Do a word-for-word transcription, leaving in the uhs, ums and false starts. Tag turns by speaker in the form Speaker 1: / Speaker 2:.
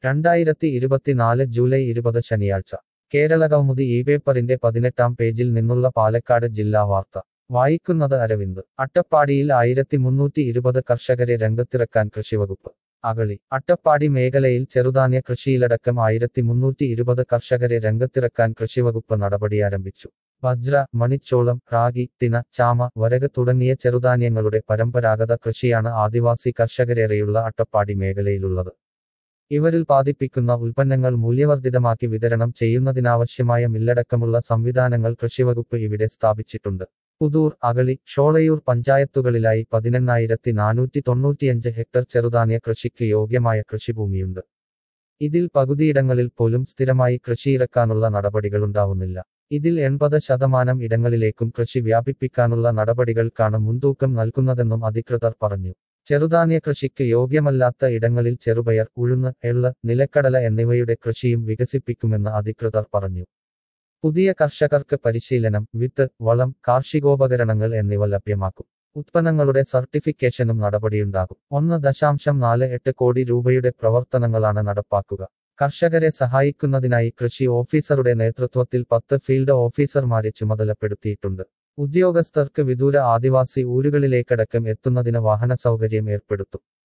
Speaker 1: രണ്ടായിരത്തി ഇരുപത്തിനാല് ജൂലൈ ഇരുപത് ശനിയാഴ്ച കേരളകൗമുദി ഈ പേപ്പറിന്റെ പതിനെട്ടാം പേജിൽ നിന്നുള്ള പാലക്കാട് ജില്ലാ വാർത്ത വായിക്കുന്നത് അരവിന്ദ്. അട്ടപ്പാടിയിൽ ആയിരത്തി മുന്നൂറ്റി ഇരുപത് കർഷകരെ രംഗത്തിറക്കാൻ കൃഷിവകുപ്പ്. അഗളി. അട്ടപ്പാടി മേഖലയിൽ ചെറുധാന്യ കൃഷിയിലടക്കം ആയിരത്തി മുന്നൂറ്റി ഇരുപത് കർഷകരെ രംഗത്തിറക്കാൻ കൃഷിവകുപ്പ് നടപടിയാരംഭിച്ചു. വജ്ര, മണിച്ചോളം, റാഗി, തിന, ചാമ, വരക് തുടങ്ങിയ ചെറുധാന്യങ്ങളുടെ പരമ്പരാഗത കൃഷിയാണ് ആദിവാസി കർഷകരേറെയുള്ള അട്ടപ്പാടി മേഖലയിലുള്ളത്. ഇവരിൽ ഉൽപ്പാദിപ്പിക്കുന്ന ഉൽപ്പന്നങ്ങൾ മൂല്യവർദ്ധിതമാക്കി വിതരണം ചെയ്യുന്നതിനാവശ്യമായ മില്ലടക്കമുള്ള സംവിധാനങ്ങൾ കൃഷിവകുപ്പ് ഇവിടെ സ്ഥാപിച്ചിട്ടുണ്ട്. പുതൂർ, അഗളി, ഷോളയൂർ പഞ്ചായത്തുകളിലായി പതിനെണ്ണായിരത്തി നാനൂറ്റി തൊണ്ണൂറ്റിയഞ്ച് ഹെക്ടർ ചെറുധാന്യ കൃഷിക്ക് യോഗ്യമായ കൃഷിഭൂമിയുണ്ട്. ഇതിൽ പകുതിയിടങ്ങളിൽ പോലും സ്ഥിരമായി കൃഷിയിറക്കാനുള്ള നടപടികളുണ്ടാവുന്നില്ല. ഇതിൽ എൺപത് ശതമാനം ഇടങ്ങളിലേക്കും കൃഷി വ്യാപിപ്പിക്കാനുള്ള നടപടികൾക്കാണ് മുൻതൂക്കം നൽകുന്നതെന്നും അധികൃതർ പറഞ്ഞു. ചെറുധാന്യ കൃഷിക്ക് യോഗ്യമല്ലാത്ത ഇടങ്ങളിൽ ചെറുപയർ, ഉഴുന്ന്, എള്ള്, നിലക്കടല എന്നിവയുടെ കൃഷിയും വികസിപ്പിക്കുമെന്ന് അധികൃതർ പറഞ്ഞു. പുതിയ കർഷകർക്ക് പരിശീലനം, വിത്ത്, വളം, കാർഷികോപകരണങ്ങൾ എന്നിവ ലഭ്യമാക്കും. ഉത്പന്നങ്ങളുടെ സർട്ടിഫിക്കേഷനും നടപടിയുണ്ടാകും. ഒന്ന് ദശാംശം നാല് എട്ട് കോടി രൂപയുടെ പ്രവർത്തനങ്ങളാണ് നടപ്പാക്കുക. കർഷകരെ സഹായിക്കുന്നതിനായി കൃഷി ഓഫീസറുടെ നേതൃത്വത്തിൽ പത്ത് ഫീൽഡ് ഓഫീസർമാരെ ചുമതലപ്പെടുത്തിയിട്ടുണ്ട്. ഉദ്യോഗസ്ഥർക്ക് വിദൂര ആദിവാസി ഊരുകളിലേക്കടക്കം എത്തുന്നതിന് വാഹന സൗകര്യം ഏർപ്പെടുത്തും.